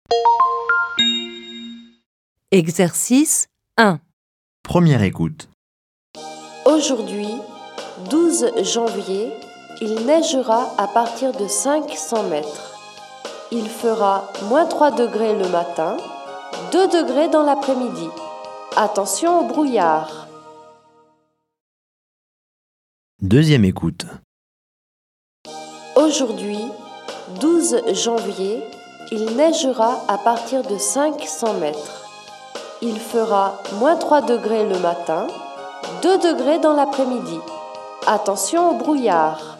Exercice 1. Première écoute. Aujourd'hui, 12 janvier, il neigera à partir de 500 mètres. Il fera moins 3 degrés le matin, 2 degrés dans l'après-midi. Attention au brouillard. Deuxième écoute. Aujourd'hui, 12 janvier, il neigera à partir de 500 mètres. Il fera moins 3 degrés le matin, 2 degrés dans l'après-midi. Attention au brouillard.